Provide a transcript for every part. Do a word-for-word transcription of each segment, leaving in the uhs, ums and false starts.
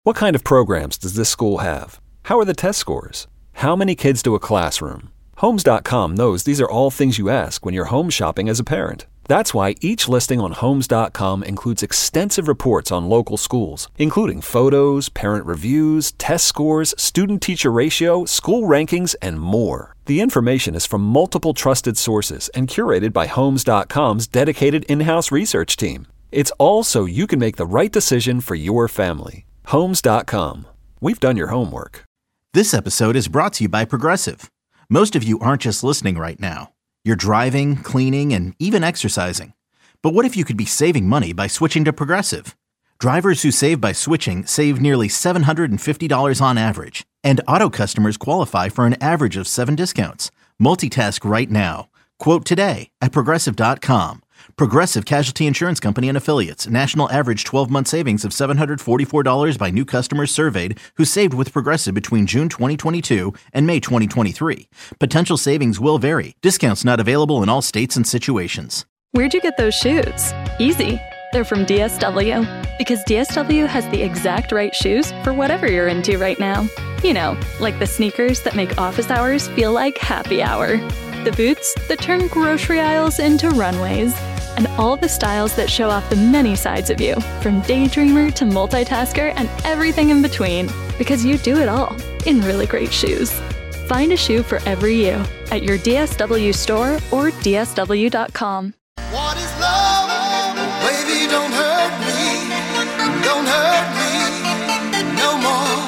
What kind of programs does this school have? How are the test scores? How many kids do a classroom? Homes dot com knows these are all things you ask when you're home shopping as a parent. That's why each listing on Homes dot com includes extensive reports on local schools, including photos, parent reviews, test scores, student-teacher ratio, school rankings, and more. The information is from multiple trusted sources and curated by Homes dot com's dedicated in-house research team. It's all so you can make the right decision for your family. Homes dot com. We've done your homework. This episode is brought to you by Progressive. Most of you aren't just listening right now. You're driving, cleaning, and even exercising. But what if you could be saving money by switching to Progressive? Drivers who save by switching save nearly seven hundred fifty dollars on average. And auto customers qualify for an average of seven discounts. Multitask right now. Quote today at Progressive dot com. Progressive Casualty Insurance Company and Affiliates. National average twelve-month savings of seven hundred forty-four dollars by new customers surveyed who saved with Progressive between June twenty twenty-two and May twenty twenty-three. Potential savings will vary. Discounts not available in all states and situations. Where'd you get those shoes? Easy. They're from D S W. Because D S W has the exact right shoes for whatever you're into right now. You know, like the sneakers that make office hours feel like happy hour. The boots that turn grocery aisles into runways. And all the styles that show off the many sides of you, from daydreamer to multitasker and everything in between, because you do it all in really great shoes. Find a shoe for every you at your D S W store or D S W dot com. What is love? Baby, don't hurt me. Don't hurt me no more.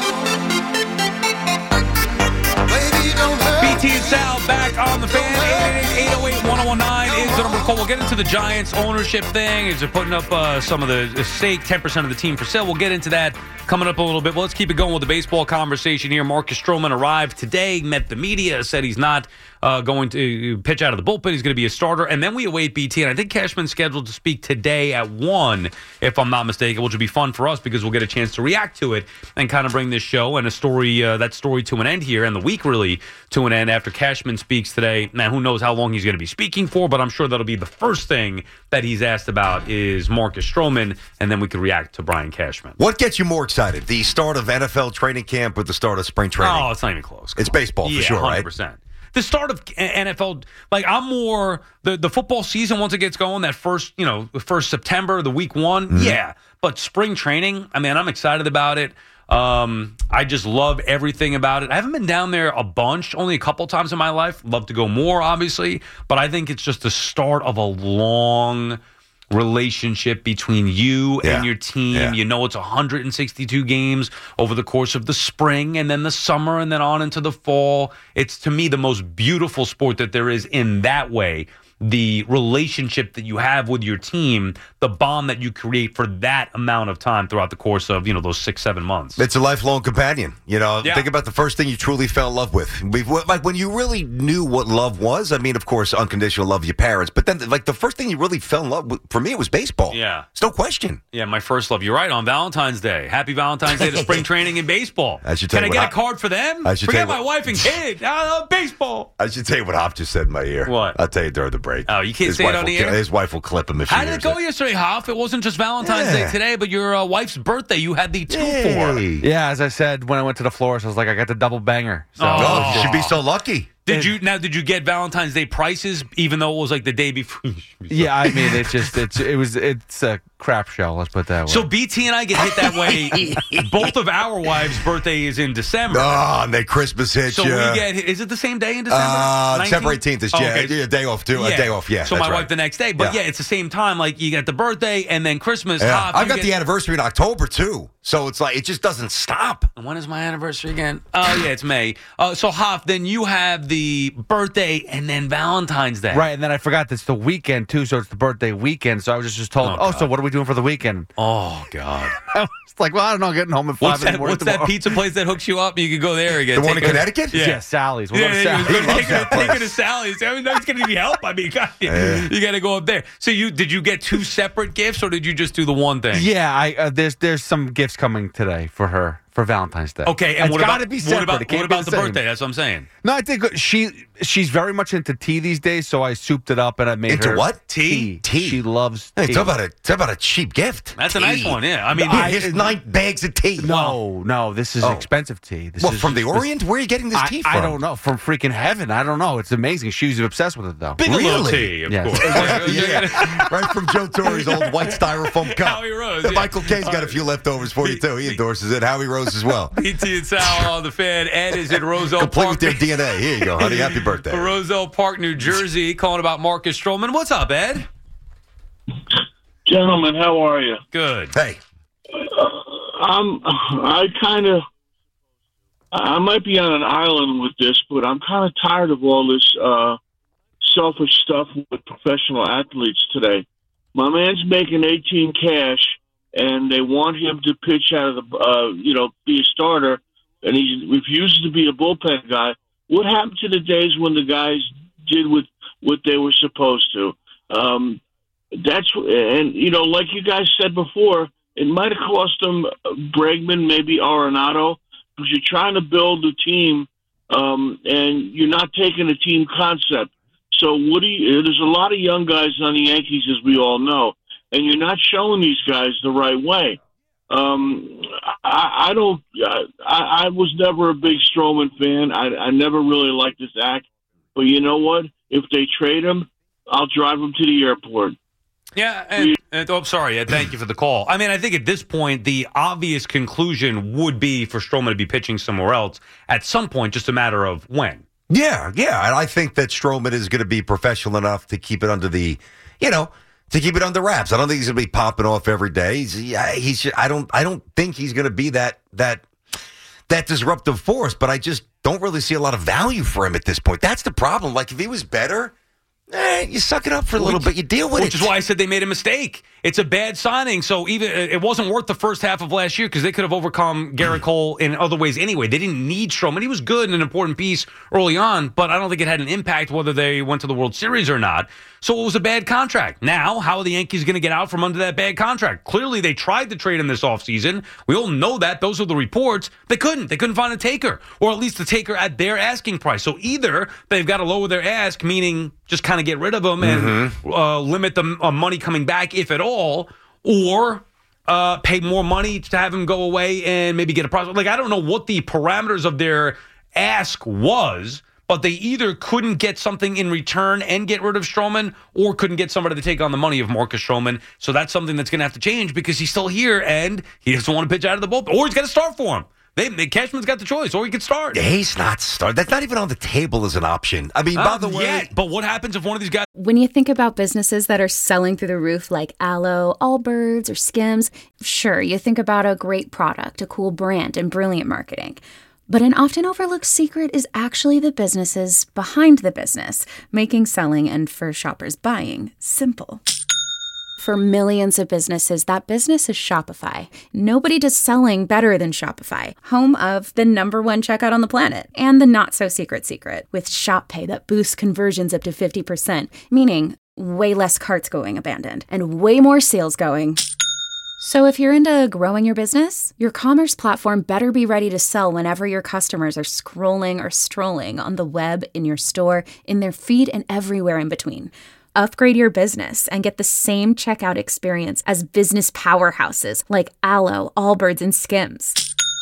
Baby, don't hurt me. B T and Sal back on the fan. eight eight eight, eight oh eight, one oh one nine is the number to call. We'll get into the Giants ownership thing. Is they're putting up uh, some of the stake, ten percent of the team for sale. We'll get into that coming up a little bit. Well, let's keep it going with the baseball conversation here. Marcus Stroman arrived today, met the media, said he's not uh, going to pitch out of the bullpen. He's going to be a starter. And then we await B T. And I think Cashman's scheduled to speak today at one, if I'm not mistaken, which will be fun for us because we'll get a chance to react to it and kind of bring this show and a story, uh, that story to an end here, and the week really to an end after Cashman speaks today. Now, who knows how long he's going to be speaking for, but I'm sure that'll be the first thing that he's asked about is Marcus Stroman, and then we could react to Brian Cashman. What gets you more excited, the start of N F L training camp or the start of spring training? Oh, it's not even close. It's baseball for yeah, sure, one hundred percent. Right? The start of N F L, like I'm more, the, the football season once it gets going, that first, you know, the first September, the week one, mm-hmm. yeah. But spring training, I mean, I'm excited about it. Um, I just love everything about it. I haven't been down there a bunch, only a couple times in my life. Love to go more, obviously. But I think it's just the start of a long relationship between you yeah. and your team. Yeah. You know, it's one hundred sixty-two games over the course of the spring and then the summer and then on into the fall. It's, to me, the most beautiful sport that there is in that way. The relationship that you have with your team, the bond that you create for that amount of time throughout the course of, you know, those six, seven months. It's a lifelong companion. You know, yeah. Think about the first thing you truly fell in love with. Like when you really knew what love was. I mean, of course, unconditional love of your parents. But then, like, the first thing you really fell in love with, for me, it was baseball. Yeah. It's no question. Yeah, my first love. You're right, on Valentine's Day. Happy Valentine's Day to spring training in baseball. I should tell Can I you get what a card for them? I should Forget tell my you wife and kid. I love baseball. I should tell you what Hop just said in my ear. What? I'll tell you during the break. Oh, you can't his say it on will, the air? His wife will clip him if she How did it go it. yesterday, Hoff? It wasn't just Valentine's Yeah. Day today, but your uh, wife's birthday. You had the two Hey. for. Yeah, as I said when I went to the florist, I was like, I got the double banger. So Oh. Oh, you should be so lucky. Did you now? Did you get Valentine's Day prices, even though it was like the day before? yeah, I mean, it's just it's it was it's a crap show. Let's put it that way. So B T and I get hit that way. Both of our wives' birthday is in December. Oh, and then Christmas hits So you. we get. Is it the same day in December? Uh, December nineteenth? eighteenth is Oh, yeah, okay. a day off too. Yeah. A day off, yeah. So that's my right. wife the next day, but yeah. Yeah. it's the same time. Like you get the birthday and then Christmas. Yeah. Hoff, I've you got get, the anniversary in October too, so it's like it just doesn't stop. And when is my anniversary again? Oh yeah, it's May. Uh, so Hoff, then you have the birthday and then Valentine's Day. right, and then I forgot it's the weekend too, so it's the birthday weekend. So I was just, just told, Oh, oh, God. so what are we doing for the weekend? Oh God. I was like, well, I don't know, getting home at five What's in the that? morning What's that tomorrow. pizza place that hooks you up? You could go there again. The one in Take a- Connecticut? Yeah. Yeah, Sally's. We'll go to Yeah, Sally's. yeah, He loves take, that her, take her place. to Sally's. I mean, that's going to be help. I mean, God, Yeah. you got to go up there. So, you did you get two separate gifts, or did you just do the one thing? Yeah, I uh, there's there's some gifts coming today for her for Valentine's Day. Okay, and it's what gotta about, be what separate. about, It can't what be about the, same. birthday? That's what I'm saying. No, I think she she's very much into tea these days, so I souped it up and I made Into her what? Tea? Tea. She loves Hey, tea. talk about a talk about a cheap gift. That's Tea. a nice one, yeah. I mean, Here, I- here's nine bags of tea. No, no, this is Oh. expensive tea. This Well, is, from the this- Orient, where are you getting this I, tea from? I don't know. From freaking heaven. I don't know. It's amazing. She was obsessed with it, though. Bigelow Really? tea, of Yes. course. yeah, right from Joe Torre's old white styrofoam cup. Howie Rose, The yeah. Michael K's got a few leftovers for you too. He endorses it. Howie Rose as well. P T and Sal on the Fan. Ed is in Roselle Complete Park. with their D N A. Here you go, honey. Happy birthday. Roselle Park, New Jersey, calling about Marcus Stroman. What's up, Ed? Gentlemen, how are you? Good. Hey, I'm. I kind of. I might be on an island with this, but I'm kind of tired of all this uh, selfish stuff with professional athletes today. My man's making eighteen cash, and they want him to pitch out of the, uh, you know, be a starter, and he refuses to be a bullpen guy. What happened to the days when the guys did what what they were supposed to? Um, that's and you know, like you guys said before, it might have cost them Bregman, maybe Arenado, because you're trying to build a team, um, and you're not taking a team concept. So what do you? There's a lot of young guys on the Yankees, as we all know, and you're not showing these guys the right way. Um, I, I don't. I, I was never a big Stroman fan. I, I never really liked his act. But you know what? If they trade him, I'll drive him to the airport. Yeah, and, and oh, sorry, Ed, thank you for the call. I mean, I think at this point, the obvious conclusion would be for Stroman to be pitching somewhere else at some point, just a matter of when. yeah, yeah, and I think that Stroman is going to be professional enough to keep it under the, you know, to keep it under wraps. I don't think he's going to be popping off every day. He's, yeah, he's. I don't. I don't think he's going to be that that that disruptive force. But I just don't really see a lot of value for him at this point. That's the problem. Like if he was better. Eh, you suck it up for a little bit. You deal with Which it. is why I said they made a mistake. It's a bad signing. So even it wasn't worth the first half of last year because they could have overcome Garrett Cole in other ways anyway. They didn't need Stroman. He was good and an important piece early on, but I don't think it had an impact whether they went to the World Series or not. So it was a bad contract. Now, how are the Yankees going to get out from under that bad contract? Clearly, they tried to trade him this offseason. We all know that. Those are the reports. They couldn't. They couldn't find a taker, or at least a taker at their asking price. So either they've got to lower their ask, meaning just kind of get rid of them and Mm-hmm. uh, limit the uh, money coming back, if at all, or uh, pay more money to have him go away and maybe get a prospect. Like, I don't know what the parameters of their ask was, but they either couldn't get something in return and get rid of Stroman, or couldn't get somebody to take on the money of Marcus Stroman. So that's something that's going to have to change because he's still here and he doesn't want to pitch out of the bullpen, or he's got to start for him. They, they, Cashman's got the choice, or he could start. He's not start. That's not even on the table as an option. I mean, by Um, the way, yet, but what happens if one of these guys? When you think about businesses that are selling through the roof like Aloe, Allbirds, or Skims, sure, you think about a great product, a cool brand, and brilliant marketing. But an often overlooked secret is actually the businesses behind the business, making selling and for shoppers buying simple. For millions of businesses, that business is Shopify. Nobody does selling better than Shopify, home of the number one checkout on the planet and the not-so-secret secret with Shop Pay that boosts conversions up to fifty percent, meaning way less carts going abandoned and way more sales going. So if you're into growing your business, your commerce platform better be ready to sell whenever your customers are scrolling or strolling on the web, in your store, in their feed, and everywhere in between. Upgrade your business and get the same checkout experience as business powerhouses like Aloe, Allbirds, and Skims.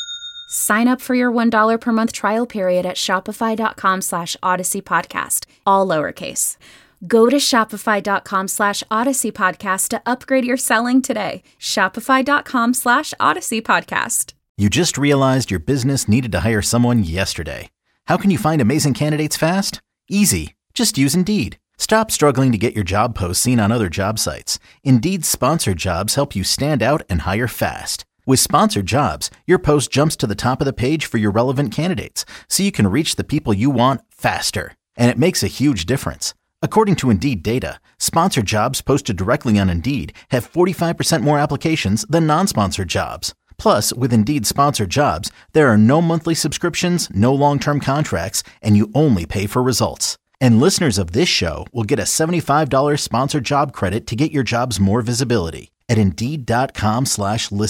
Sign up for your one dollar per month trial period at shopify.com slash Odyssey Podcast, all lowercase. Go to shopify.com slash Odyssey Podcast to upgrade your selling today. Shopify.com slash Odyssey Podcast. You just realized your business needed to hire someone yesterday. How can you find amazing candidates fast? Easy. Just use Indeed. Stop struggling to get your job posts seen on other job sites. Indeed's sponsored jobs help you stand out and hire fast. With sponsored jobs, your post jumps to the top of the page for your relevant candidates, so you can reach the people you want faster. And it makes a huge difference. According to Indeed data, sponsored jobs posted directly on Indeed have forty-five percent more applications than non-sponsored jobs. Plus, with Indeed sponsored jobs, there are no monthly subscriptions, no long-term contracts, and you only pay for results. And listeners of this show will get a seventy-five dollars sponsored job credit to get your jobs more visibility at Indeed.com slash listen.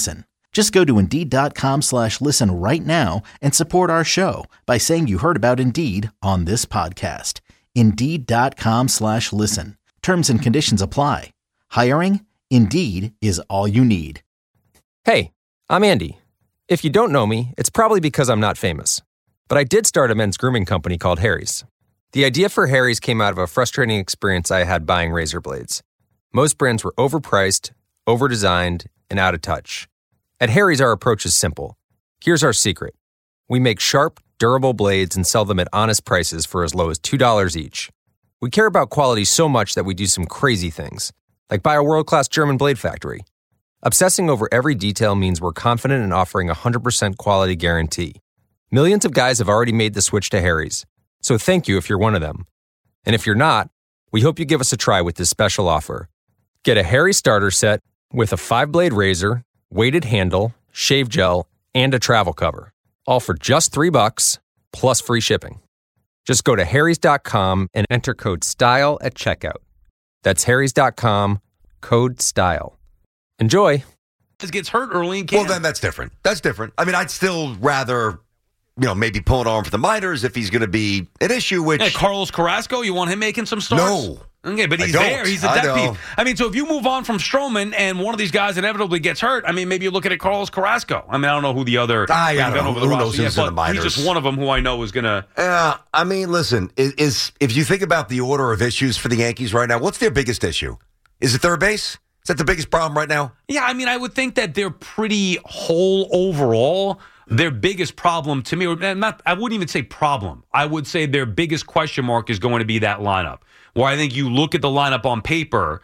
Just go to Indeed.com slash listen right now and support our show by saying you heard about Indeed on this podcast. Indeed.com slash listen. Terms and conditions apply. Hiring? Indeed is all you need. Hey, I'm Andy. If you don't know me, it's probably because I'm not famous. But I did start a men's grooming company called Harry's. The idea for Harry's came out of a frustrating experience I had buying razor blades. Most brands were overpriced, overdesigned, and out of touch. At Harry's, our approach is simple. Here's our secret. We make sharp, durable blades and sell them at honest prices for as low as two dollars each. We care about quality so much that we do some crazy things, like buy a world-class German blade factory. Obsessing over every detail means we're confident in offering a one hundred percent quality guarantee. Millions of guys have already made the switch to Harry's, so thank you if you're one of them. And if you're not, we hope you give us a try with this special offer. Get a Harry's starter set with a five-blade razor, weighted handle, shave gel, and a travel cover. All for just three bucks, plus free shipping. Just go to harrys dot com and enter code STYLE at checkout. That's harrys dot com, code STYLE. Enjoy. This gets hurt early in camp. Well, then that's different. That's different. I mean, I'd still rather, you know, maybe pull an arm for the minors if he's going to be an issue, which... Hey, Carlos Carrasco, you want him making some starts? No. Okay, but he's I don't. there. He's a I depth piece. know. I mean, so if you move on from Stroman and one of these guys inevitably gets hurt, I mean, maybe you're looking at Carlos Carrasco. I mean, I don't know who the other... I, I don't know. over the Who roster knows yet, who's in but the minors. He's just one of them who I know is going to... Uh, I mean, listen, is, is if you think about the order of issues for the Yankees right now, what's their biggest issue? Is it third base? Is that the biggest problem right now? Yeah, I mean, I would think that they're pretty whole overall. Their biggest problem to me, or not, I wouldn't even say problem. I would say their biggest question mark is going to be that lineup. Where I think you look at the lineup on paper,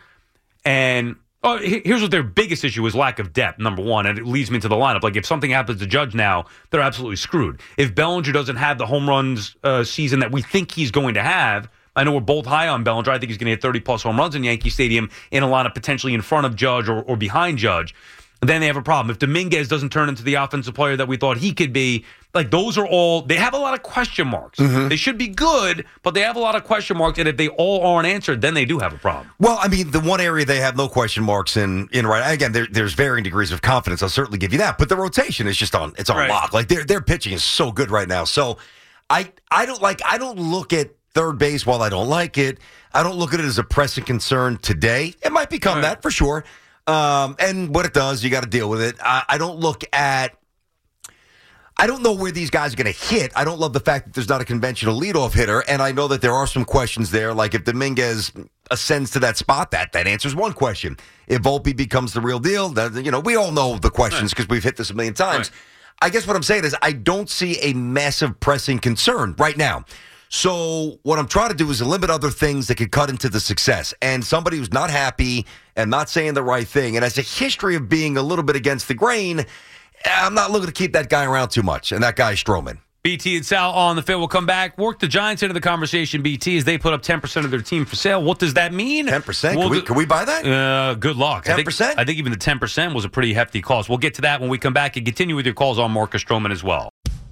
and oh, here's what their biggest issue is: lack of depth, number one. And it leads me to the lineup. Like, if something happens to Judge now, they're absolutely screwed. If Bellinger doesn't have the home runs uh, season that we think he's going to have, I know we're both high on Bellinger. I think he's going to hit thirty-plus home runs in Yankee Stadium in a lineup potentially in front of Judge or, or behind Judge. Then they have a problem. If Dominguez doesn't turn into the offensive player that we thought he could be, like, those are all, they have a lot of question marks. Mm-hmm. They should be good, but they have a lot of question marks, and if they all aren't answered, then they do have a problem. Well, I mean, the one area they have no question marks in, in right, again, there, there's varying degrees of confidence. I'll certainly give you that, but the rotation is just on, it's on Right. lock. Like, their their pitching is so good right now. So I I don't like, I don't look at third base while I don't like it. I don't look at it as a pressing concern today. It might become Right. that for sure. Um, and what it does, you got to deal with it. I, I don't look at, I don't know where these guys are going to hit. I don't love the fact that there's not a conventional leadoff hitter, and I know that there are some questions there. Like, if Dominguez ascends to that spot, that that answers one question. If Volpe becomes the real deal, then, you know, we all know the questions because we've hit this a million times. Right. I guess what I'm saying is I don't see a massive pressing concern right now. So what I'm trying to do is limit other things that could cut into the success. And somebody who's not happy and not saying the right thing and has a history of being a little bit against the grain, I'm not looking to keep that guy around too much. And that guy's Stroman. B T and Sal on the field. We'll come back. Work the Giants into the conversation, B T, as they put up ten percent of their team for sale. What does that mean? ten percent? We'll can, we, do- can we buy that? Uh, good luck. ten percent? I think, I think even the ten percent was a pretty hefty cost. We'll get to that when we come back and continue with your calls on Marcus Stroman as well.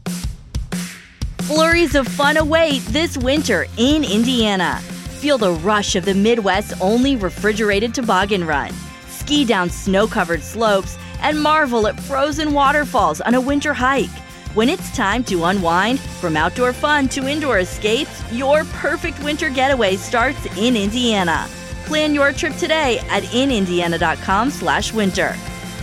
Flurries of fun await this winter in Indiana. Feel the rush of the Midwest's only refrigerated toboggan run. Ski down snow-covered slopes and marvel at frozen waterfalls on a winter hike. When it's time to unwind, from outdoor fun to indoor escapes, your perfect winter getaway starts in Indiana. Plan your trip today at inindiana.com slash winter.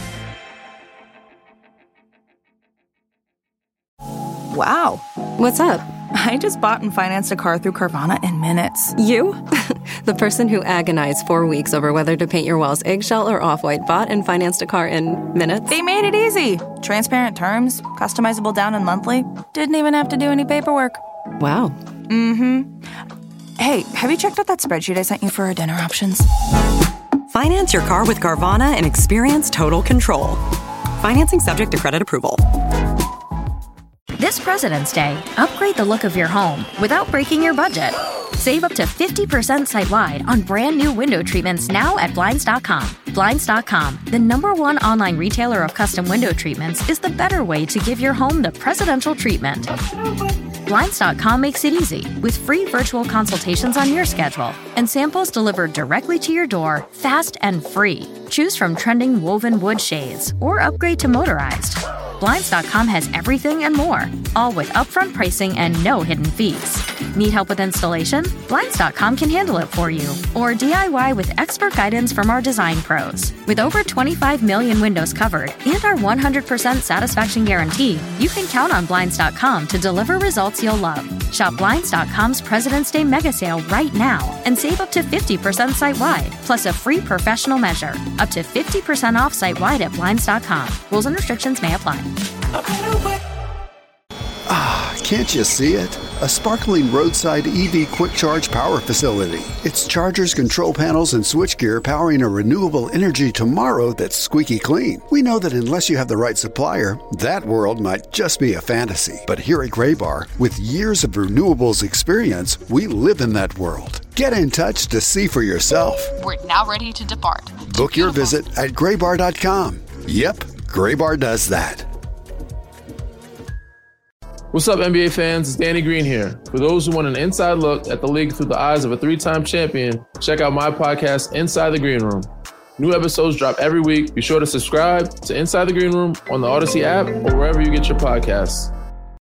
Wow. What's up? I just bought and financed a car through Carvana in minutes. You? The person who agonized four weeks over whether to paint your walls eggshell or off-white bought and financed a car in minutes? They made it easy. Transparent terms, customizable down and monthly. Didn't even have to do any paperwork. Wow. Mm-hmm. Hey, have you checked out that spreadsheet I sent you for our dinner options? Finance your car with Carvana and experience total control. Financing subject to credit approval. This President's Day, upgrade the look of your home without breaking your budget. Save up to fifty percent site-wide on brand new window treatments now at Blinds dot com. Blinds dot com, the number one online retailer of custom window treatments, is the better way to give your home the presidential treatment. Blinds dot com makes it easy with free virtual consultations on your schedule and samples delivered directly to your door, fast and free. Choose from trending woven wood shades or upgrade to motorized. Blinds dot com has everything and more, all with upfront pricing and no hidden fees. Need help with installation? Blinds dot com can handle it for you. Or D I Y with expert guidance from our design pros. With over twenty-five million windows covered and our one hundred percent satisfaction guarantee, you can count on Blinds dot com to deliver results you'll love. Shop Blinds dot com's President's Day mega sale right now and save up to fifty percent site-wide, plus a free professional measure. Up to fifty percent off site-wide at Blinds dot com. Rules and restrictions may apply. Ah, can't you see it? A sparkling roadside E V quick charge power facility. It's chargers, control panels, and switchgear powering a renewable energy tomorrow that's squeaky clean. We know that unless you have the right supplier, that world might just be a fantasy. But here at Graybar, with years of renewables experience, we live in that world. Get in touch to see for yourself. We're now ready to depart. Book your visit at graybar dot com. Yep, Graybar does that. What's up, N B A fans? It's Danny Green here. For those who want an inside look at the league through the eyes of a three-time champion, check out my podcast, Inside the Green Room. New episodes drop every week. Be sure to subscribe to Inside the Green Room on the Odyssey app or wherever you get your podcasts.